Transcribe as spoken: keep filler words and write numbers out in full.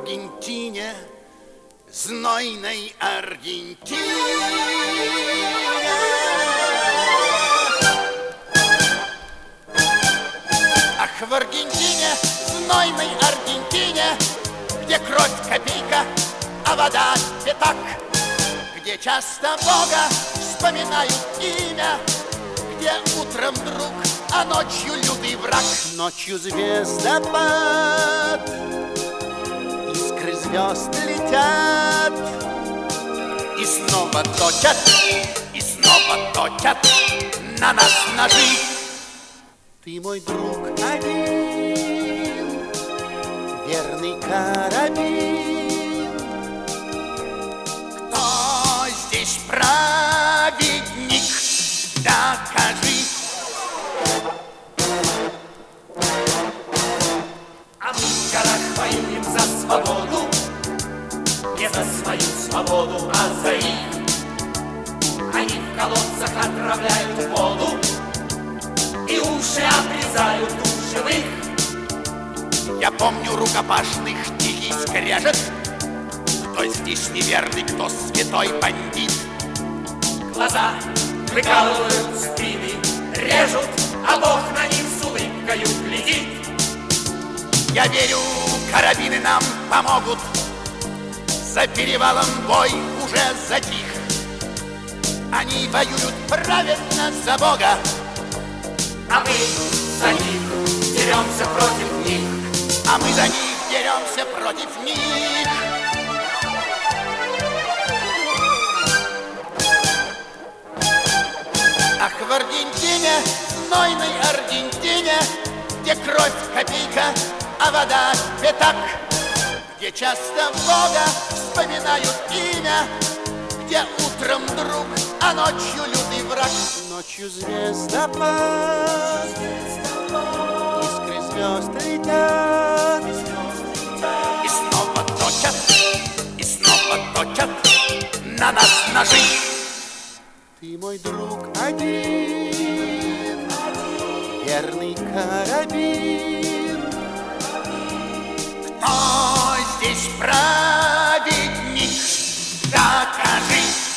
Аргентине, знойной Аргентине. Ах, в Аргентине, знойной Аргентине, где кровь копейка, а вода пятак, где часто Бога вспоминают имя, где утром друг, а ночью лютый враг. Ночью звездопад, искры звезд летят, и снова точат, и снова точат на нас ножи. Ты мой друг один, верный карабин. Кто здесь праведник, докажи. А мы в горах воюем за свободу, не за свою свободу, а за их. Они в колодцах отравляют воду и уши обрезают у живых. Я помню рукопашных тихий скрежет. Кто здесь неверный, кто святой бандит. Глаза выкалывают, спины режут, а Бог на них с улыбкою глядит. Я верю, карабины нам помогут. За перевалом бой уже затих. Они воюют праведно за Бога, а мы за них деремся против них. А мы за них деремся против них. Ах, в Аргентине, знойной Аргентине, где кровь копейка, а вода пятак, где часто Бога вспоминают имя, где утром друг, а ночью лютый враг. Ночью звездопад, искры звезд летят, и снова точат, и снова точат на нас ножи. Ты мой друг один, верный карабин. Кто здесь праведник, докажи.